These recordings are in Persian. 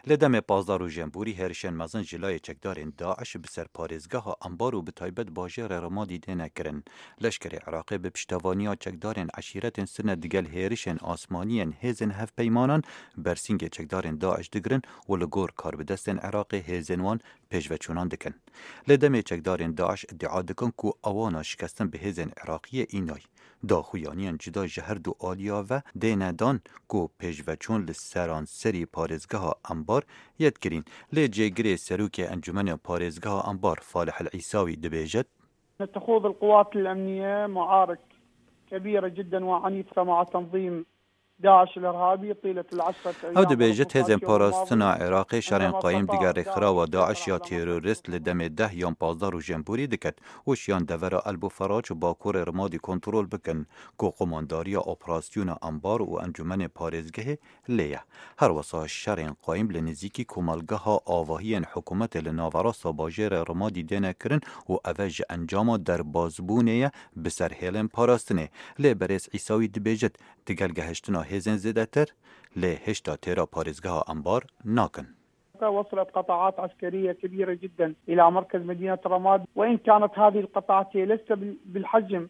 لدم پازدار و جنبوری هرشن مزن جلای چکدارین داعش بسر پارێزگاها ئەمبار و بتایبەت باژێرە ڕەمادی دێنەکردن. لەشکری عراقی به پشتیوانیا چکدارین عشیرەتên سنە دیگەل هێرشên ئاسمانیên هێزên hevpeymanan bersîngê çekdarên Daeş digirin û li gor karbidestên Iraqê hêzên wan pêşveçûnan dikin. Lê demê çekdarên Daeş iddia dikin ku awana şikestin bi hêzên Iraqiyê înay. daxuyaniyên cida ji her du aliya ve dêne dan ku pêşveçûn li seranserî parêzgeha Ambar yek kirîn. Lê cêgirê serokê Encûmenê Parêzgeha Ambar Falih El Îsawî dibêjit. تخوض القوات الأمنية معارك كبيرة جدا وعنيفة مع تنظيم داعش الإرهابي طيلة العشرة أيام. او دبیجت هزین پاراستنا عراقی شرین قایم دیگر رخرا و داعش یا تیروریست لدم 10 یا 15 رو جنبوری دکت و شیان دورا البو فراج و باکور رمادی کنترول بکن که قمانداری اپراسیون انبار و انجمن پارێزگه لیه. هر وسا شرین قایم لنزیکی کمالگه ها آواهی حکومت لناوراست باجر رمادی دینه کرن و اوج انجام در بازبونه بسر هیلن پاراستنه. لی برس عیساوی دبیجت دیگر گهشتنا هزین زده تر لی هشتا تیرا پارێزگها انبار ناکن. وصلت قطاعات عسكرية كبيرة جدا إلى مركز مدينة رماد وإن كانت هذه القطاعات ليست بالحجم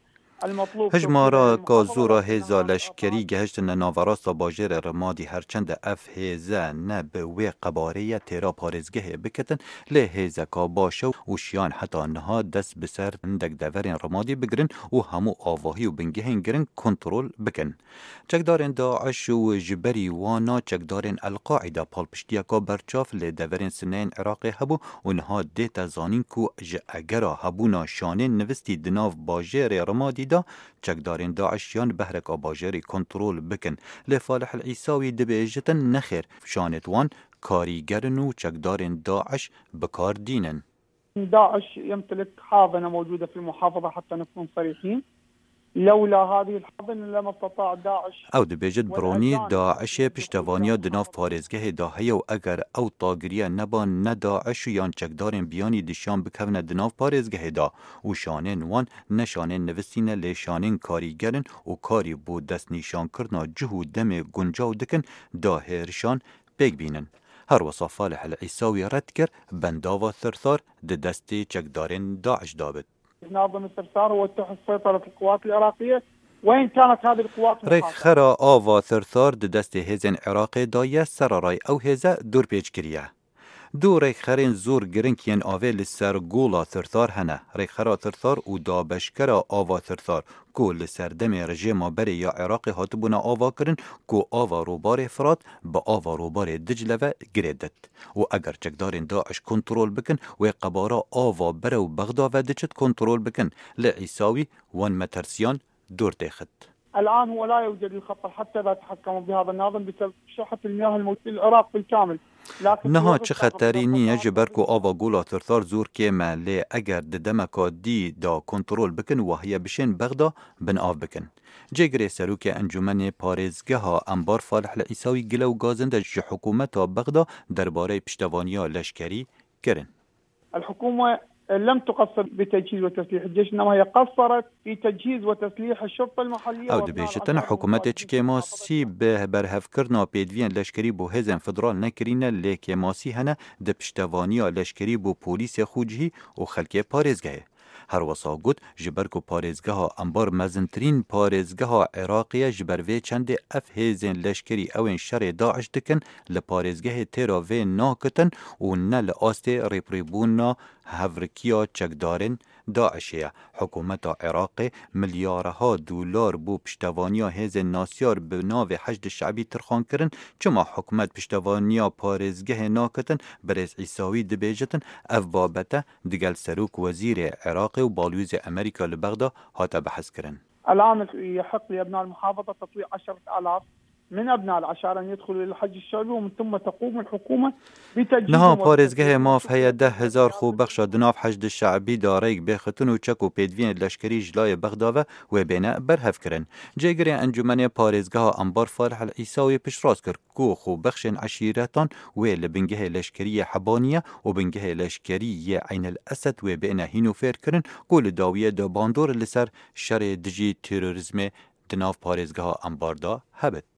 هجمارا که زورا هیزا لشکری گهشتن ناوراستا باجر رمادی هرچند اف هیزا نه به وی قباره تیرا پارێزگه بکتن لی هیزا که باشه و شیان حتی نها دست بسر اندک دورین رمادی بگرن و همو آواهی و بنگهین گرن کنترول بکن. چکدارین داعش و جبری وانا چکدارین القاعده پالپشتیا که برچاف لی دورین سنین عراقی هبو و نها دیتا زانین که اگرا هبونا شانین نوستی دناف باجر رمادی چکدارین داعشیان بهرک آباجری کنترول بکن. لفالح العیساوی دبیجتن نخیر شانتوان کاریگرن و چکدارین داعش بکار دینن. داعش يمتلك حاضنة موجودة في المحافظة حتى نكون صريحين. لولا هذه الحاضنة لما استطاع داعش او دبیجت برونی داعش پشتوانیا دناف پارێزگه داهیه و اگر او طاگریه نبان نه داعش یان چکدارین بیانی دشان بکونه دناف پارێزگه دا و شانین وان نشانین نوستینه لی شانین کاریگرن و کاری بو دست نیشان کرنا جهو دم گنجاو دکن داهرشان بگ بینن. هر وصا فالح العیساوی رد کر بنداوا ثرثار ده دستی چکدارین داعش دابد. ناظم السرسار هو تحت سيطرة القوات العراقية وإن كانت هذه القوات ريخ خرا آوا ثرثار دست هزن عراقي دايا سراراي أو هزا دور بيج كريه. دو ريخ خرين زور گرنكين آوه لسر گولا ثرثار هنه. ريخ خرا ثرثار و دابشكرا آوا ثرثار کو لسر دم رژیم بری یا عراقی هاتبونا آوا کرن کو آوا روبار فرات با آوا روبار دجله و گریدت و اگر چکدارین داعش کنترول بکن و قبارا آوا بره و بغدا و دچت کنترول بکن لعیساوی وان مترسیان دور تخت. الآن هو لا يوجد الخطر حتى إذا تحكموا بهذا النظام بسبب شحة المياه الموجودة في العراق بالكامل. نها چه خطری نیه جبر کو آوا گولا ثرثار زور که مالی اگر دمکا دی دا کنترول بکن و هیا بشین بغدا بن آف بکن. جگری سروک انجمن پارێزگه ها انبار فالح العیساوی گلو گازنده جه حکومت بغدا درباره پشتوانیا لشکری کرن. الحكومة لم تقصر بتجهيز وتسليح الجيش انما هي قصرت في تجهيز وتسليح الشرطه المحليه. او دبیجتن حکومت چکماسی به برهف کرنا پیدوین لشکری بو هزن فدرال نکرینه لیکماسی هنه د پشتوانیا لشکری بو پولیس خوجهی و خلک پارێزگه. هر وسا گوت جبر کو پارێزگه ها انبار مزنترین پارێزگه ها عراقیه جبر وی چند اف هزن لشکری اوین شر داعش دکن لپارێزگه تیرا وی ناکتن و نه لآست ریپریبونا هفرکیا چکدارن داعشیه. حکومت عراق ملیارها دلار بو پشتوانیا هزن ناسیار به ناو حشد شعبی ترخان کرن چما حکومت پشتوانیا پارێزگه ناکتن برز عیساوی دبیجتن اف بابته دگل سروک وزیر عراق و بالویز امریکا لبغدا هاتا بحث کرن. الآن يحق لأبناء المحافظة تطويع 10,000 من أبناء العشائر أن يدخلوا إلى الحج الشعبي ومن ثم تقوم الحكومة بتجهيز نها پارێزگه ماف هيا 10,000 خو بخشا دناف حشد الشعبي داريك بخطن و چك و پیدوین لشکری جلای بغداوه و بینه برهف کرن. جگری انجمن پارێزگه انبار فالح العیساوی پشراس کر کو خو بخشن عشیرتان و لبنگه لشکری حبانیه و بنگه لشکری عین الاسد و بینه هینو فیر کرن قول داویه دا باندور لسر شر دجی تروریزم دناف پارێزگه انبار دا هبت.